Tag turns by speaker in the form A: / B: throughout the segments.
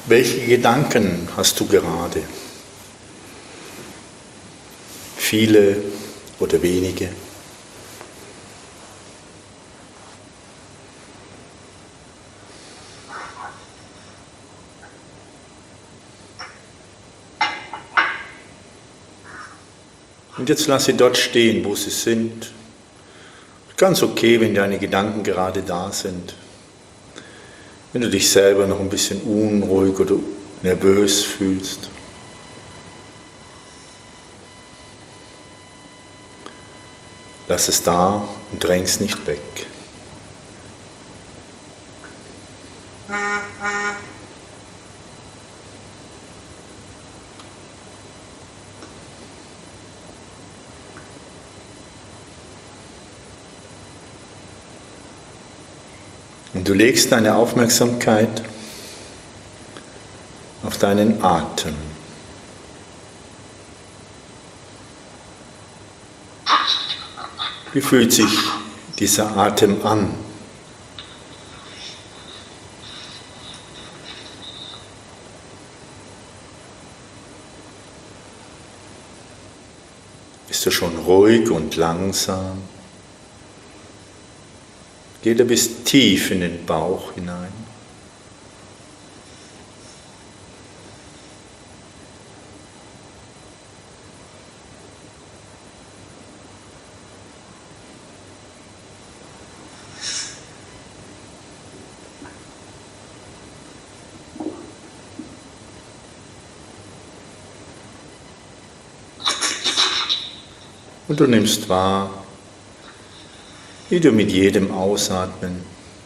A: Welche Gedanken hast du gerade? Viele oder wenige? Und jetzt lass sie dort stehen, wo sie sind. Ganz okay, wenn deine Gedanken gerade da sind. Wenn du dich selber noch ein bisschen unruhig oder nervös fühlst. Lass es da und dräng's nicht weg. Und du legst deine Aufmerksamkeit auf deinen Atem. Wie fühlt sich dieser Atem an? Bist du schon ruhig und langsam? Geht er bis tief in den Bauch hinein? Und du nimmst wahr, wie du mit jedem Ausatmen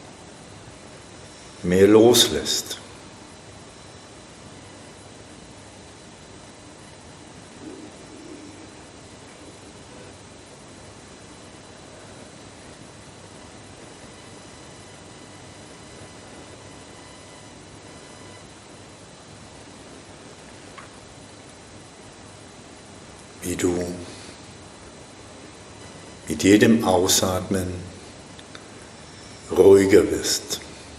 A: mehr loslässt. Wie du mit jedem Ausatmen ruhiger wirst.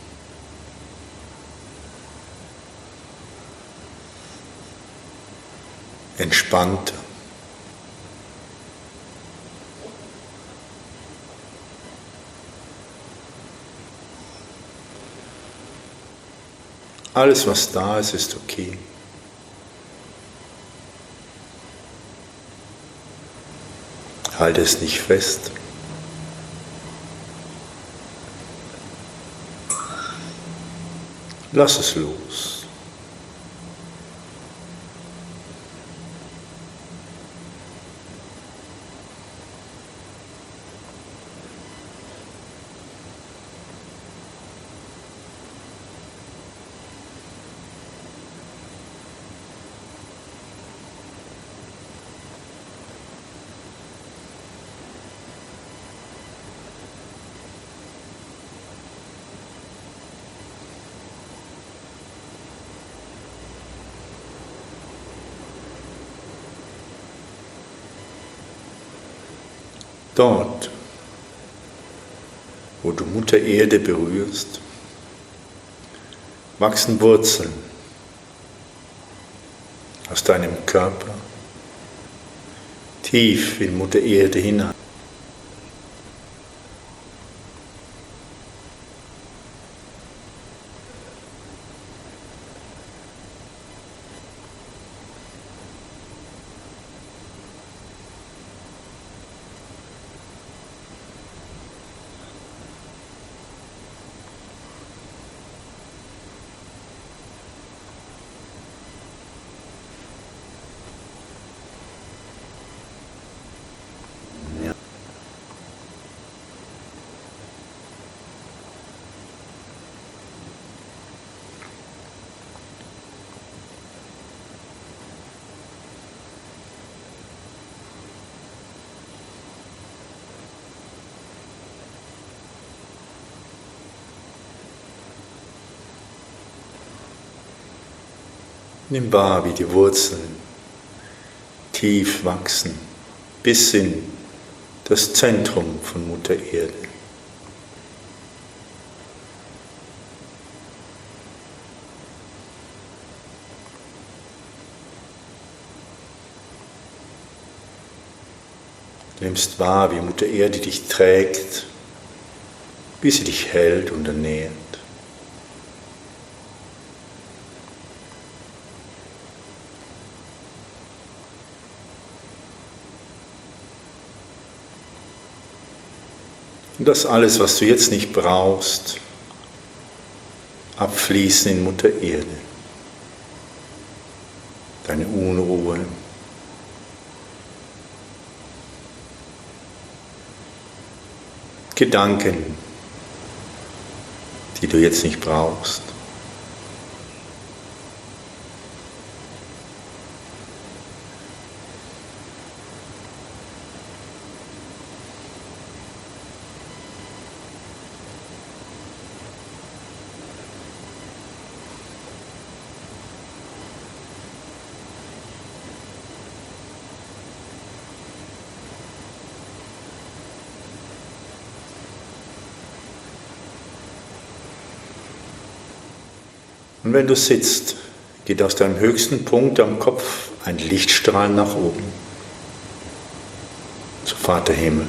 A: Entspannter. Alles, was da ist, ist okay. Halte es nicht fest. Lass es los. Dort, wo du Mutter Erde berührst, wachsen Wurzeln aus deinem Körper tief in Mutter Erde hinein. Nimm wahr, wie die Wurzeln tief wachsen bis in das Zentrum von Mutter Erde. Du nimmst wahr, wie Mutter Erde dich trägt, wie sie dich hält und ernährt. Und das alles, was du jetzt nicht brauchst, abfließen in Mutter Erde. Deine Unruhe, Gedanken, die du jetzt nicht brauchst. Und wenn du sitzt, geht aus deinem höchsten Punkt am Kopf ein Lichtstrahl nach oben, zu Vater Himmel.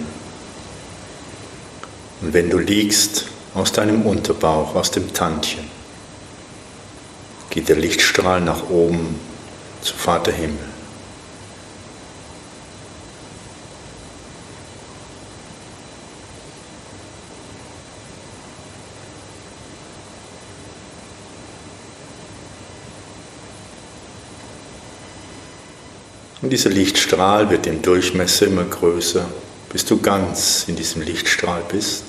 A: Und wenn du liegst, aus deinem Unterbauch, aus dem Tantchen, geht der Lichtstrahl nach oben zu Vater Himmel. Und dieser Lichtstrahl wird im Durchmesser immer größer, bis du ganz in diesem Lichtstrahl bist.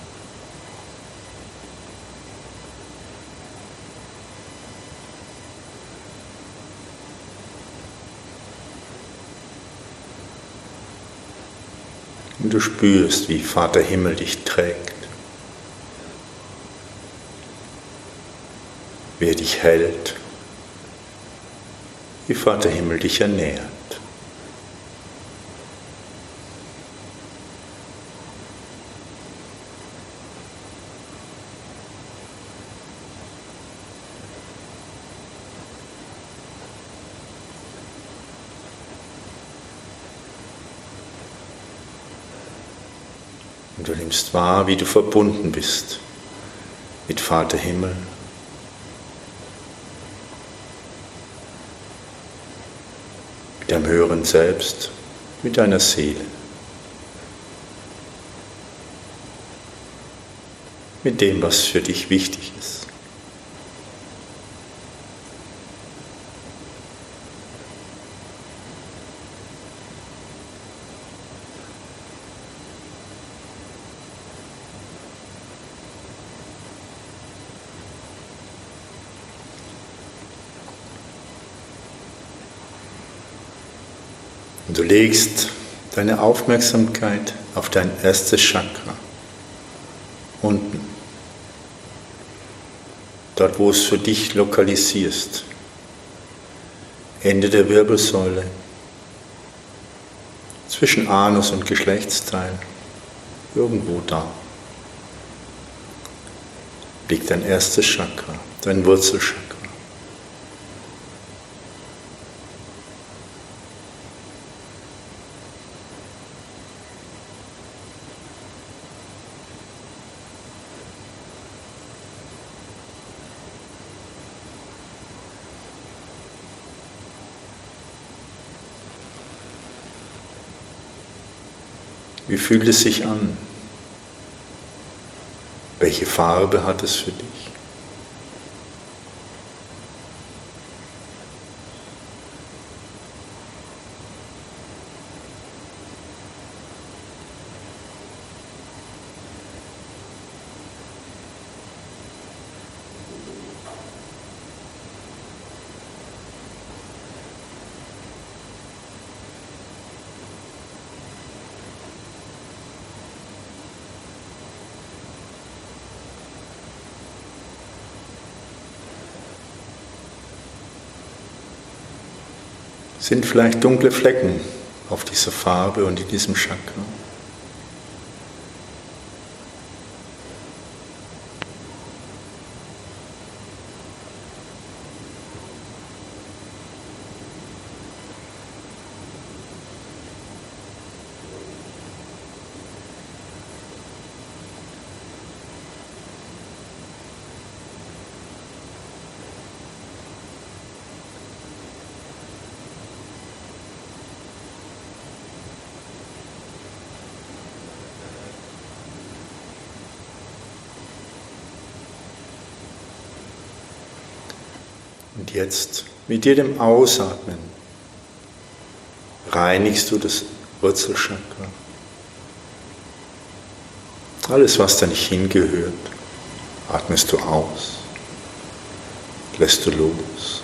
A: Und du spürst, wie Vater Himmel dich trägt, wie er dich hält, wie Vater Himmel dich ernährt. Und du nimmst wahr, wie du verbunden bist mit Vater Himmel. Mit deinem höheren Selbst, mit deiner Seele. Mit dem, was für dich wichtig ist. Und du legst deine Aufmerksamkeit auf dein erstes Chakra, unten, dort wo es für dich lokalisierst, Ende der Wirbelsäule, zwischen Anus und Geschlechtsteil, irgendwo da, liegt dein erstes Chakra, dein Wurzelchakra. Wie fühlt es sich an? Welche Farbe hat es für dich? Sind vielleicht dunkle Flecken auf dieser Farbe und in diesem Chakra? Und jetzt mit jedem Ausatmen reinigst du das Wurzelchakra. Alles, was da nicht hingehört, atmest du aus, lässt du los.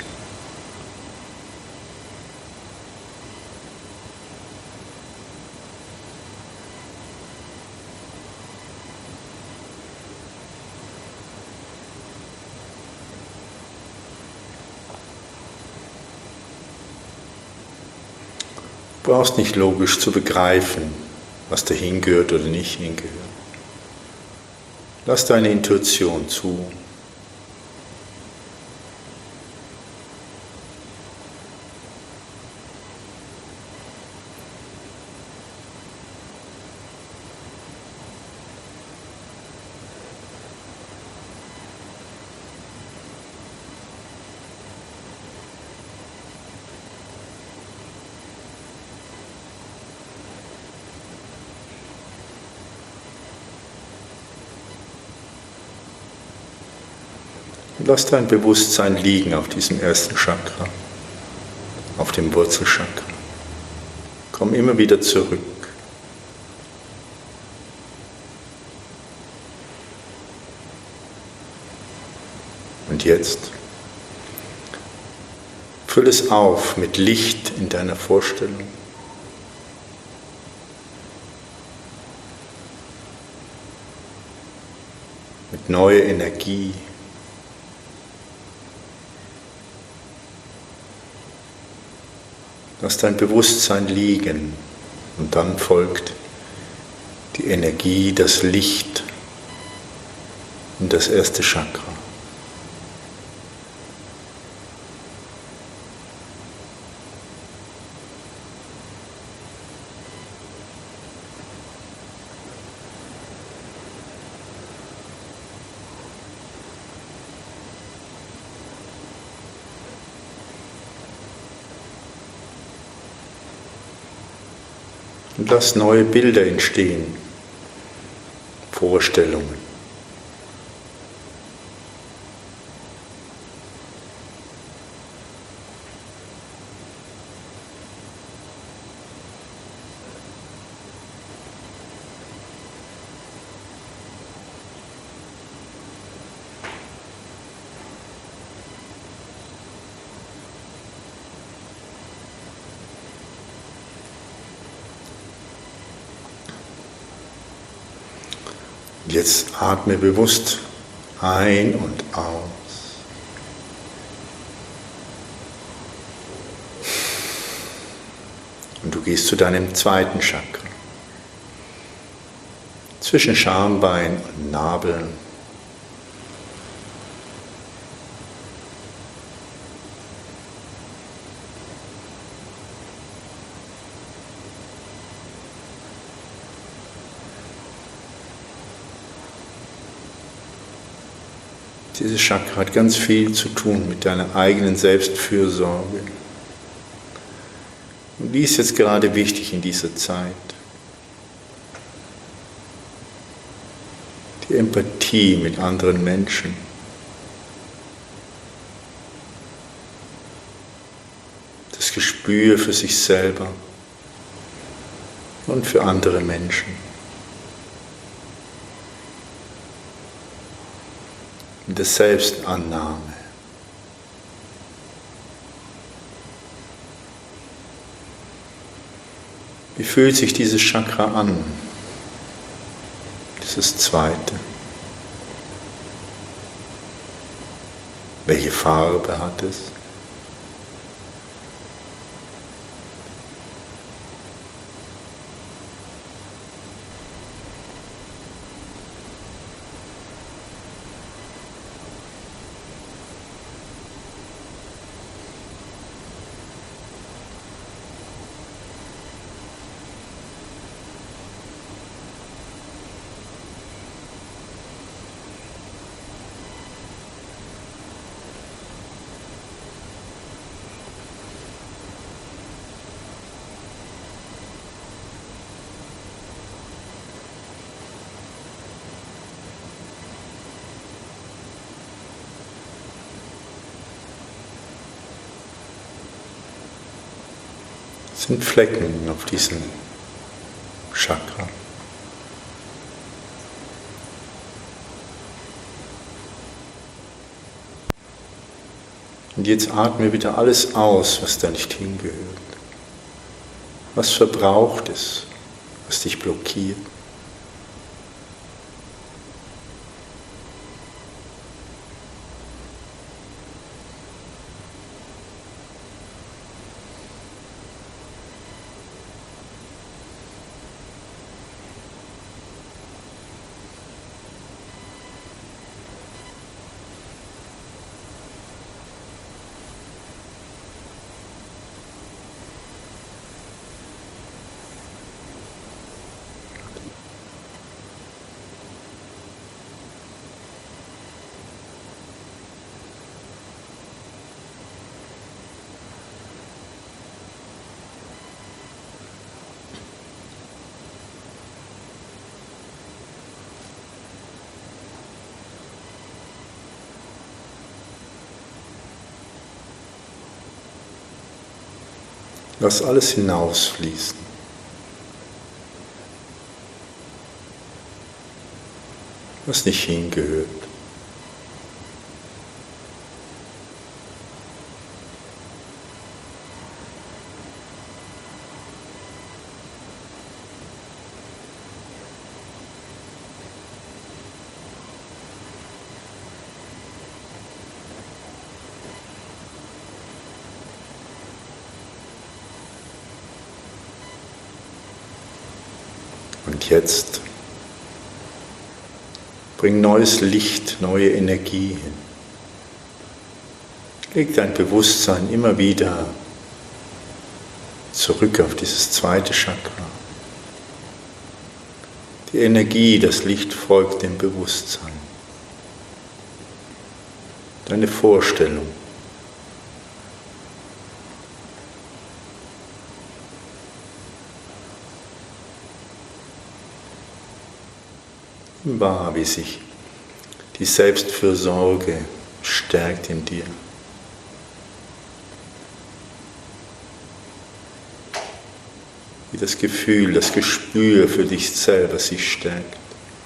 A: Du brauchst nicht logisch zu begreifen, was da hingehört oder nicht hingehört. Lass deine Intuition zu. Lass dein Bewusstsein liegen auf diesem ersten Chakra, auf dem Wurzelchakra. Komm immer wieder zurück. Und jetzt füll es auf mit Licht in deiner Vorstellung. Mit neuer Energie. Lass dein Bewusstsein liegen und dann folgt die Energie, das Licht in das erste Chakra. Und lass neue Bilder entstehen, Vorstellungen. Jetzt atme bewusst ein und aus. Und du gehst zu deinem zweiten Chakra. Zwischen Schambein und Nabel. Dieses Chakra hat ganz viel zu tun mit deiner eigenen Selbstfürsorge. Und die ist jetzt gerade wichtig in dieser Zeit. Die Empathie mit anderen Menschen. Das Gespür für sich selber und für andere Menschen. In der Selbstannahme. Wie fühlt sich dieses Chakra an? Dieses zweite. Welche Farbe hat es? sind Flecken auf diesem Chakra. Und jetzt atme wieder alles aus, was da nicht hingehört. Was verbraucht ist, was dich blockiert. Lass alles hinausfließen. Was nicht hingehört. Und jetzt bring neues Licht, neue Energie hin. Leg dein Bewusstsein immer wieder zurück auf dieses zweite Chakra. Die Energie, das Licht folgt dem Bewusstsein. Deine Vorstellung. Wahr, wie sich die Selbstfürsorge stärkt in dir. Wie das Gefühl, das Gespür für dich selber sich stärkt.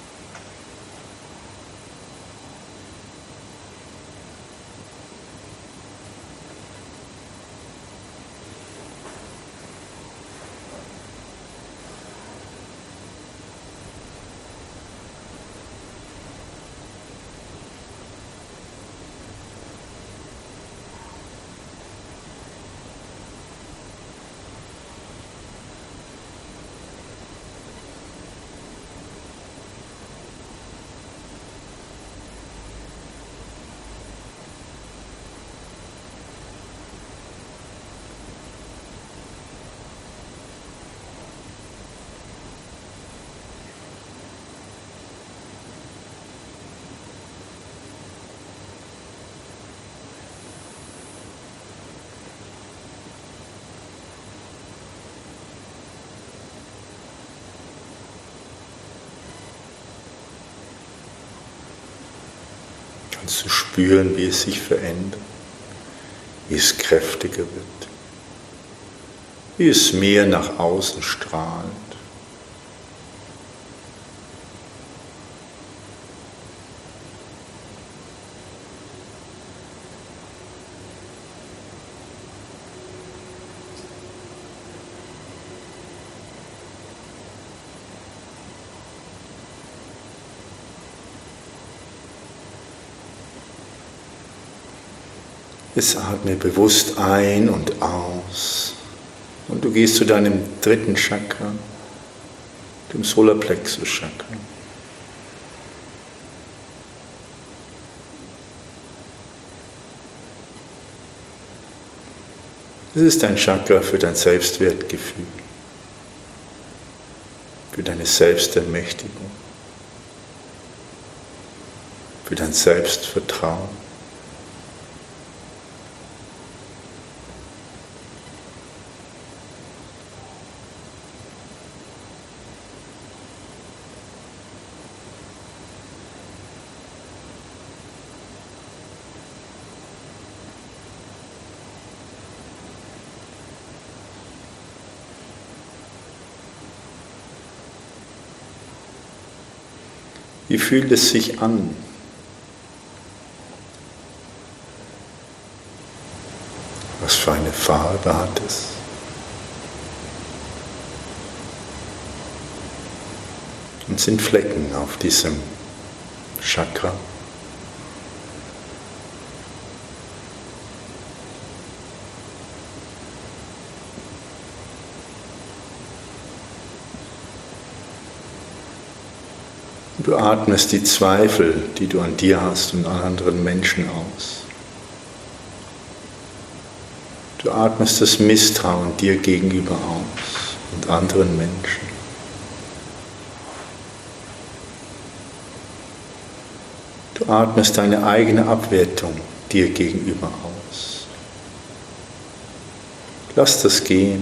A: Zu spüren, wie es sich verändert, wie es kräftiger wird, wie es mehr nach außen strahlt. Jetzt atme bewusst ein und aus und du gehst zu deinem dritten Chakra, dem Solarplexus Chakra. Das ist ein Chakra für dein Selbstwertgefühl, für deine Selbstermächtigung, für dein Selbstvertrauen. Wie fühlt es sich an? Was für eine Farbe hat es? Und sind Flecken auf diesem Chakra? Du atmest die Zweifel, die du an dir hast und an anderen Menschen aus. Du atmest das Misstrauen dir gegenüber aus und anderen Menschen. Du atmest deine eigene Abwertung dir gegenüber aus. Lass das gehen.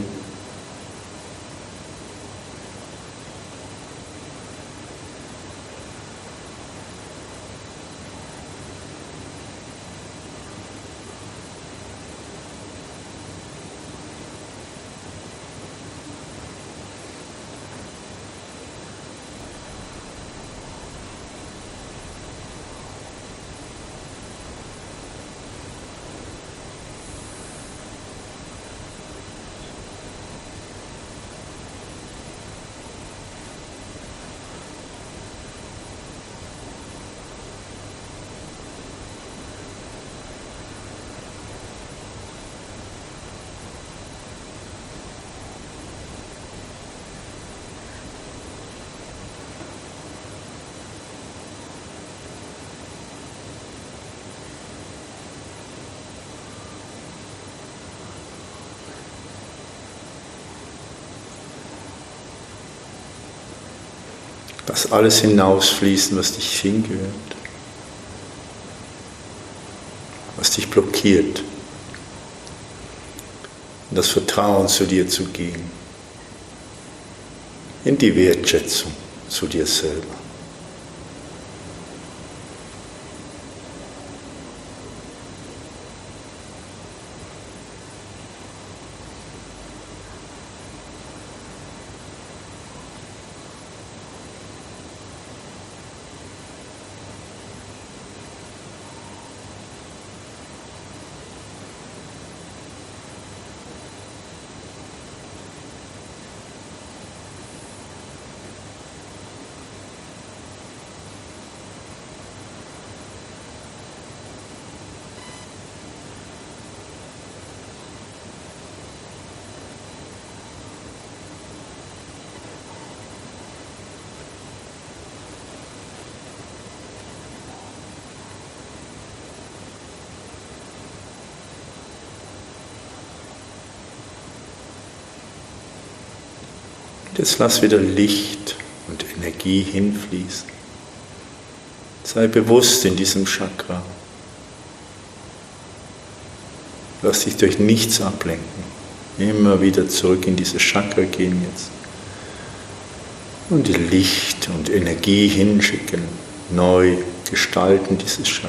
A: Lass alles hinausfließen, was dich hingehört, was dich blockiert, in das Vertrauen zu dir zu gehen, in die Wertschätzung zu dir selber. Jetzt lass wieder Licht und Energie hinfließen. Sei bewusst in diesem Chakra. Lass dich durch nichts ablenken. Immer wieder zurück in dieses Chakra gehen jetzt. Und die Licht und Energie hinschicken. Neu gestalten dieses Chakra.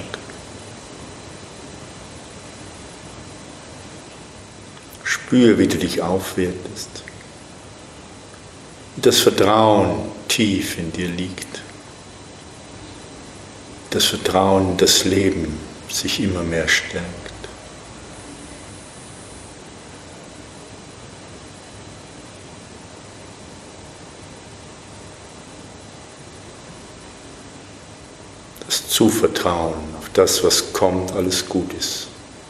A: Spüre, wie du dich aufwertest. Das Vertrauen tief in dir liegt. Das Vertrauen in das Leben sich immer mehr stärkt. Das Zuvertrauen auf das, was kommt, alles gut ist.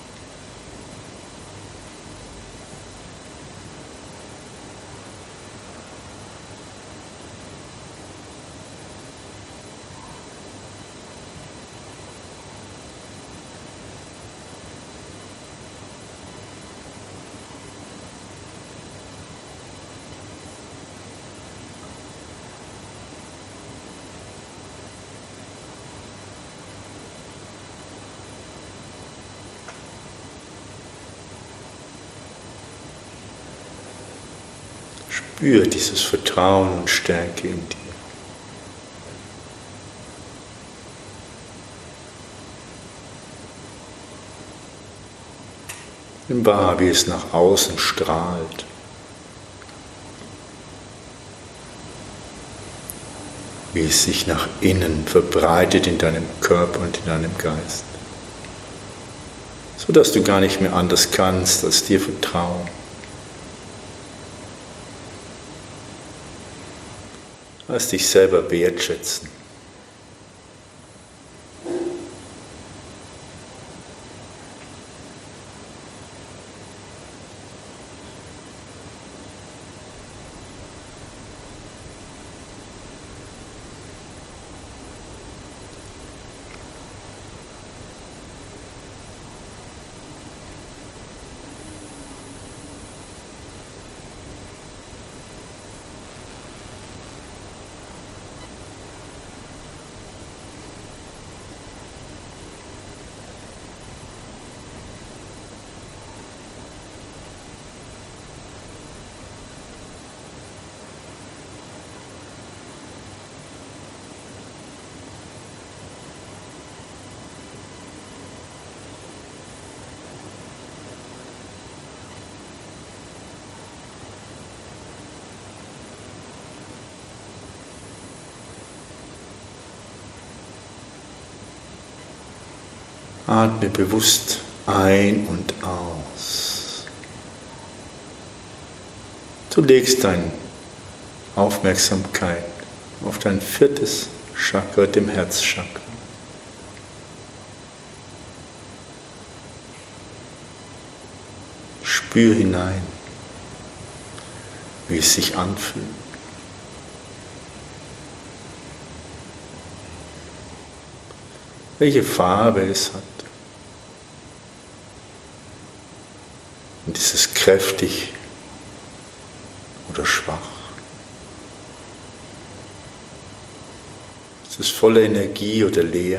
A: Spür dieses Vertrauen und Stärke in dir. Nimm wahr, wie es nach außen strahlt. wie es sich nach innen verbreitet in deinem Körper und in deinem Geist, sodass du gar nicht mehr anders kannst, als dir vertrauen. Als dich selber wertschätzen. Atme bewusst ein und aus. Du legst deine Aufmerksamkeit auf dein 4. Chakra, dem Herzchakra. Spür hinein, wie es sich anfühlt. Welche Farbe es hat. Und ist es kräftig oder schwach? Ist es voller Energie oder leer?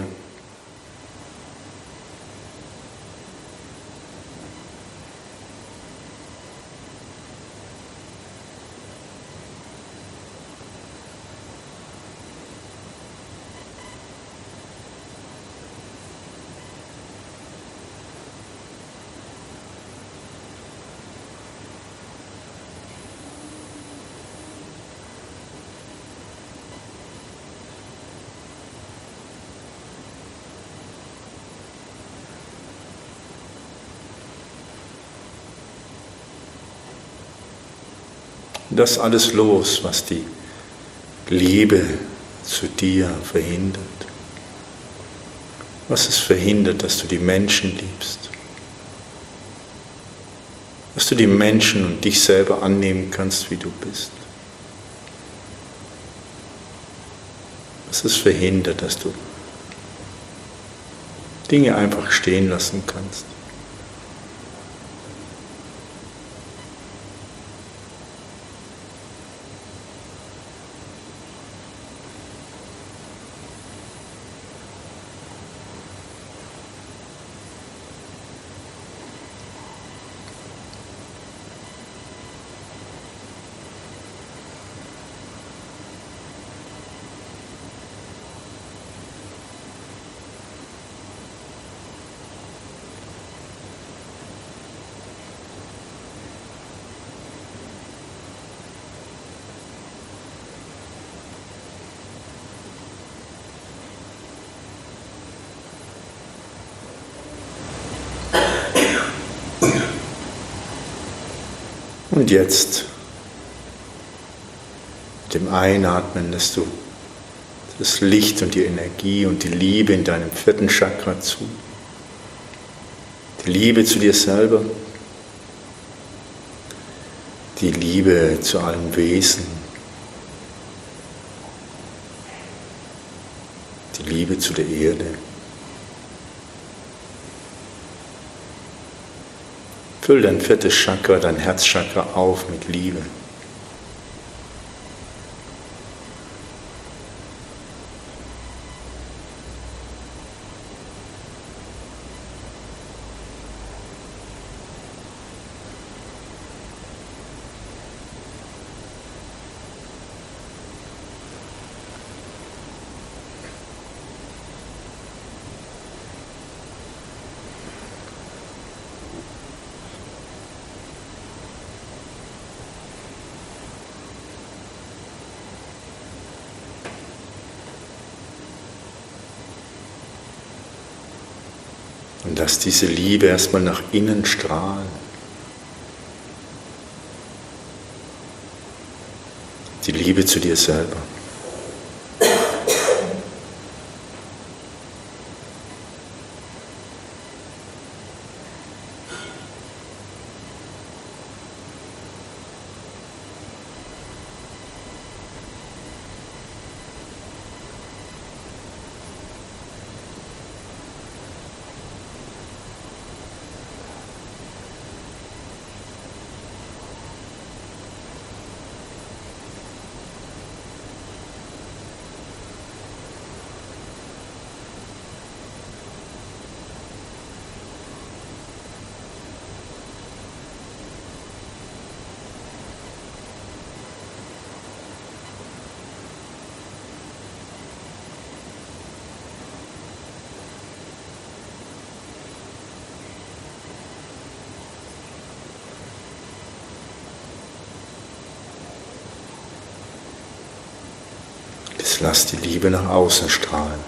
A: Das alles los, was die Liebe zu dir verhindert. Was es verhindert, dass du die Menschen liebst. Dass du die Menschen und dich selber annehmen kannst, wie du bist. Was es verhindert, dass du Dinge einfach stehen lassen kannst. Und jetzt, mit dem Einatmen, lässt du das Licht und die Energie und die Liebe in deinem 4. Chakra zu. Die Liebe zu dir selber, die Liebe zu allen Wesen, die Liebe zu der Erde. Füll dein 4. Chakra, dein Herzchakra auf mit Liebe. Und lass diese Liebe erstmal nach innen strahlen. Die Liebe zu dir selber. Jetzt lass die Liebe nach außen strahlen.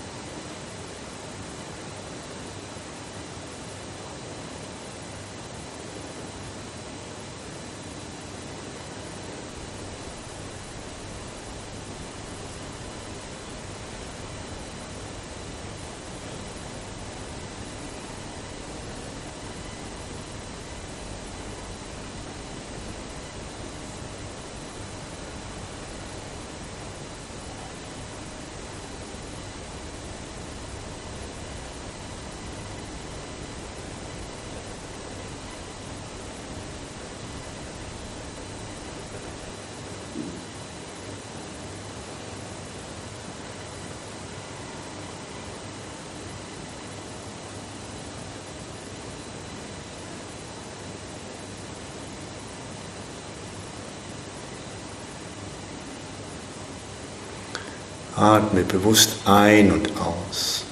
A: Atme bewusst ein und aus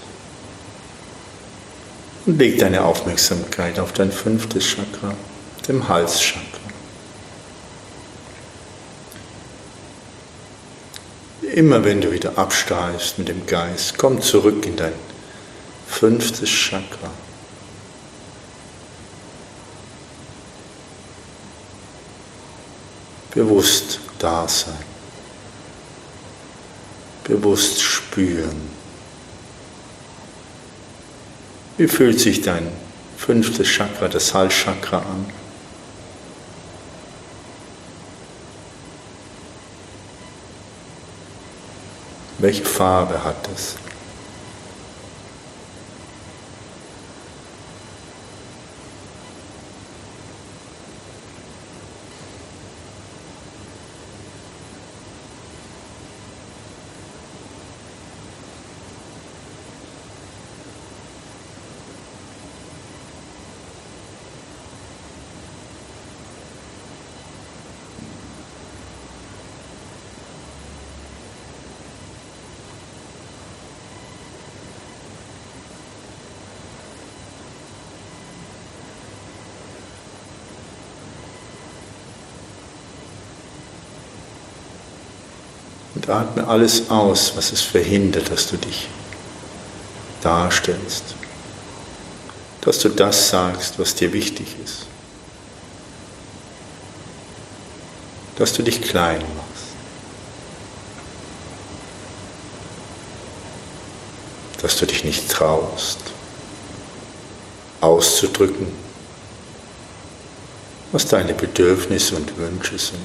A: und leg deine Aufmerksamkeit auf dein 5. Chakra, dem Halschakra. Immer wenn du wieder absteigst mit dem Geist, komm zurück in dein 5. Chakra. Bewusst da sein. Bewusst spüren. Wie fühlt sich dein 5. Chakra, das Halschakra, an? Welche Farbe hat es? Und atme alles aus, was es verhindert, dass du dich darstellst. Dass du das sagst, was dir wichtig ist. Dass du dich klein machst. Dass du dich nicht traust, auszudrücken, was deine Bedürfnisse und Wünsche sind.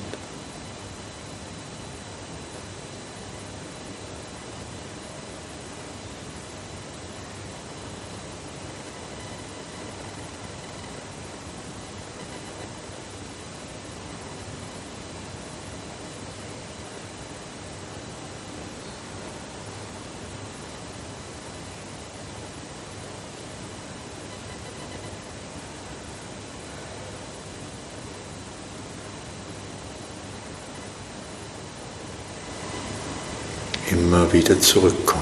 A: Immer wieder zurückkommen.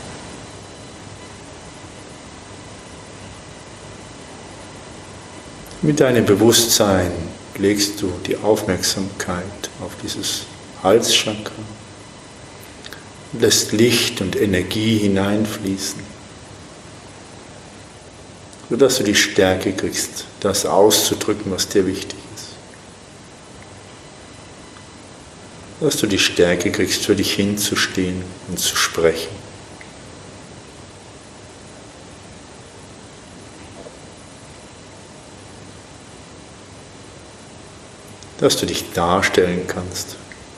A: Mit deinem Bewusstsein legst du die Aufmerksamkeit auf dieses Halschakra und lässt Licht und Energie hineinfließen sodass du die Stärke kriegst, das auszudrücken, was dir wichtig ist. Dass du die Stärke kriegst, für dich hinzustehen und zu sprechen. Dass du dich darstellen kannst.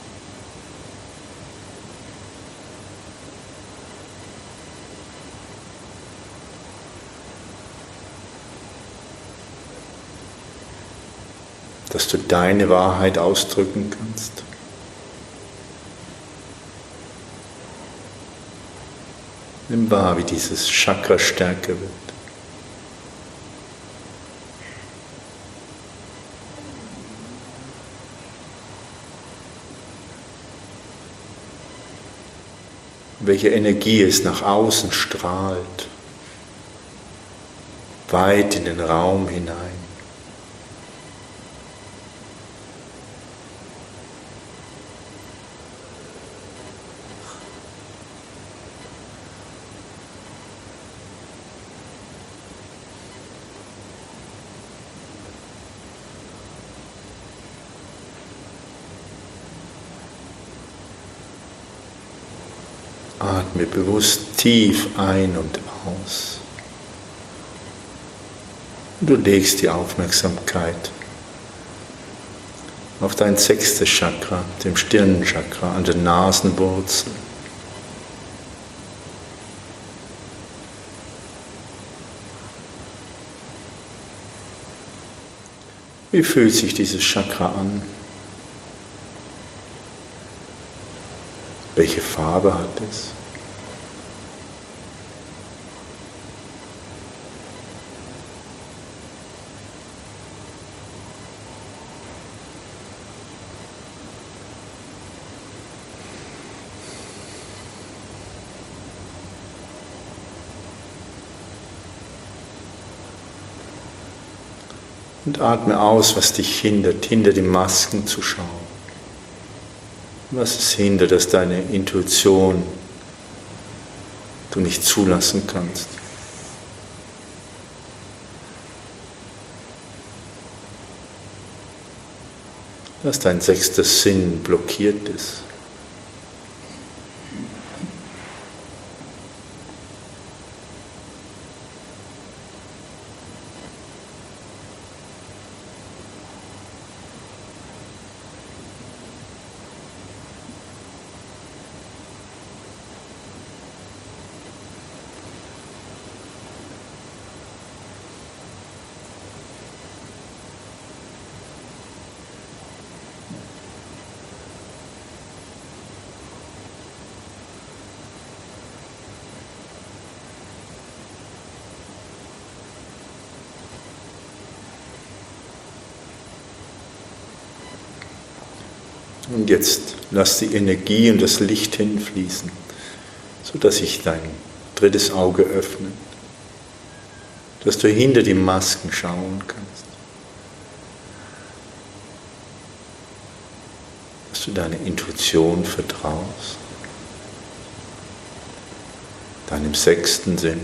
A: Dass du deine Wahrheit ausdrücken kannst. Nimm wahr, wie dieses Chakra stärker wird. Welche Energie es nach außen strahlt, weit in den Raum hinein. Atme bewusst tief ein und aus. Du legst die Aufmerksamkeit auf dein 6. Chakra, dem Stirnchakra, an der Nasenwurzel. Wie fühlt sich dieses Chakra an? Welche Farbe hat es? Und atme aus, was dich hindert, hinter die Masken zu schauen. Was es hindert, dass deine Intuition du nicht zulassen kannst. Dass dein 6. Sinn blockiert ist. Und jetzt lass die Energie und das Licht hinfließen, sodass sich dein 3. Auge öffnet, dass du hinter die Masken schauen kannst, dass du deiner Intuition vertraust, deinem 6. Sinn.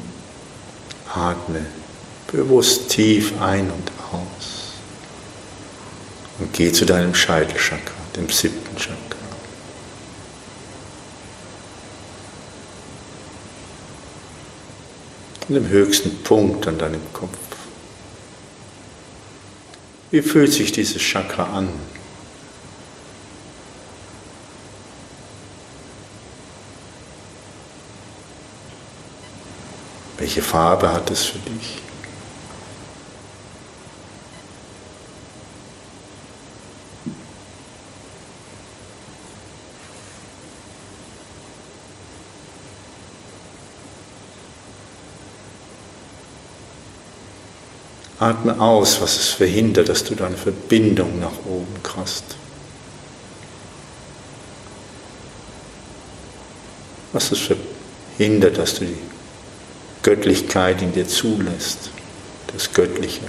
A: Atme bewusst tief ein und aus. Und geh zu deinem Scheitelchakra, dem 7. Chakra. Und dem höchsten Punkt an deinem Kopf. Wie fühlt sich dieses Chakra an? Welche Farbe hat es für dich? Atme aus, was es verhindert, dass du deine Verbindung nach oben kriegst. Was es verhindert, dass du die Göttlichkeit in dir zulässt, das Göttliche.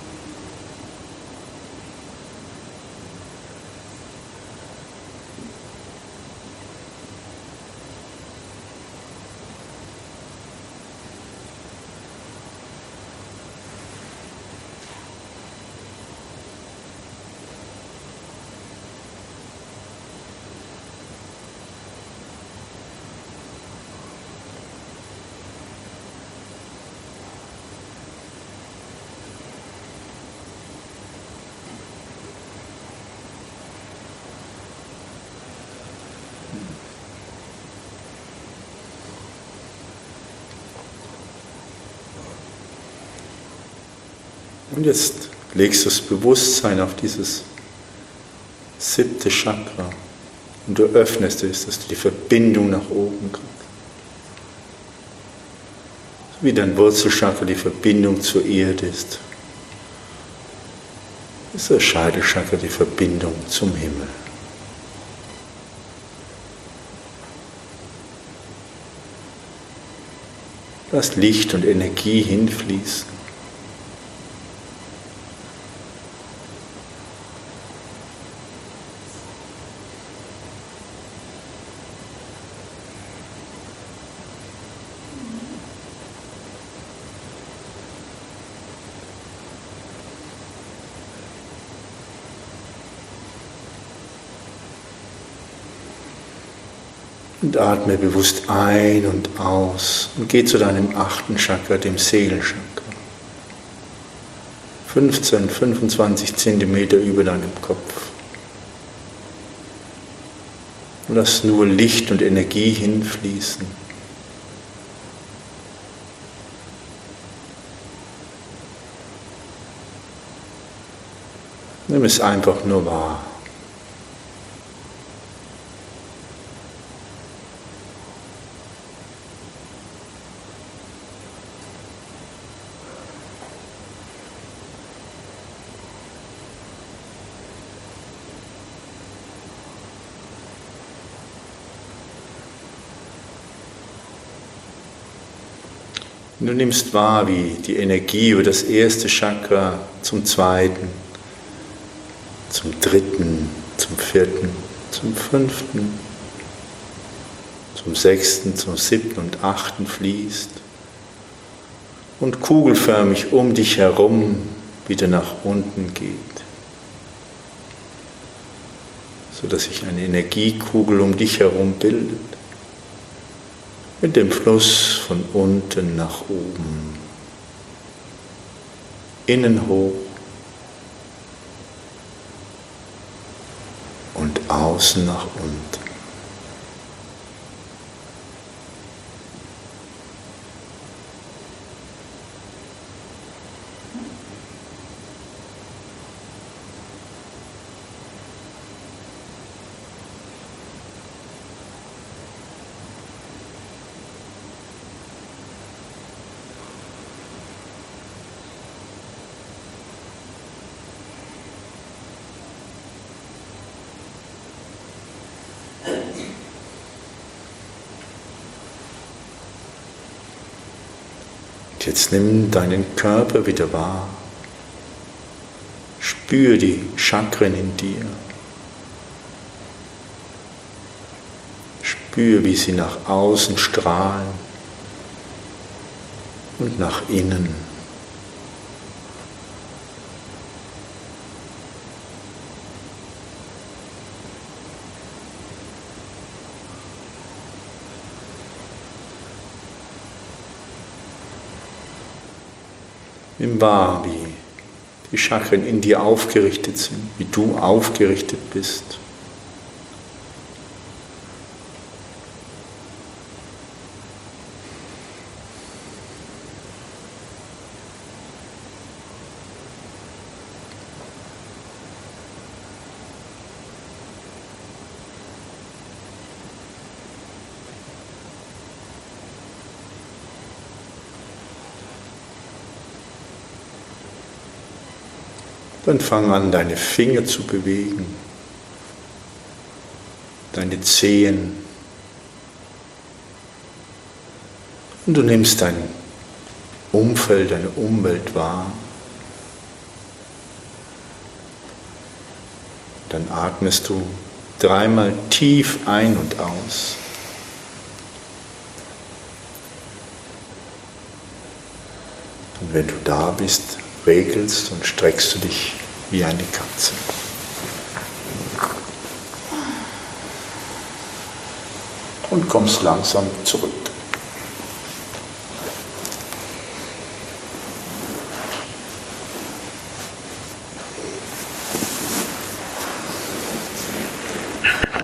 A: Und jetzt legst du das Bewusstsein auf dieses 7. Chakra und du öffnest es, dass du die Verbindung nach oben kriegst. So wie dein Wurzelchakra die Verbindung zur Erde ist das Scheitelchakra die Verbindung zum Himmel. Lass Licht und Energie hinfließen. Und atme bewusst ein und aus und geh zu deinem 8. Chakra, dem Seelenchakra. 25 Zentimeter über deinem Kopf. Und lass nur Licht und Energie hinfließen. Nimm es einfach nur wahr. Du nimmst wahr, wie die Energie über das 1. Chakra zum 2., zum 3., zum 4., zum 5., zum 6., zum 7. und 8. fließt und kugelförmig um dich herum wieder nach unten geht, sodass sich eine Energiekugel um dich herum bildet. Mit dem Fluss von unten nach oben, innen hoch und außen nach unten. Jetzt nimm deinen Körper wieder wahr. Spür die Chakren in dir. Spür, wie sie nach außen strahlen und nach innen. Nimm wahr, wie die Chakren in dir aufgerichtet sind, wie du aufgerichtet bist. Dann fang an, deine Finger zu bewegen, deine Zehen. Und du nimmst dein Umfeld, deine Umwelt wahr. Dann atmest du 3-mal tief ein und aus. Und wenn du da bist, regelst und streckst du dich wie eine Katze. Und kommst langsam zurück.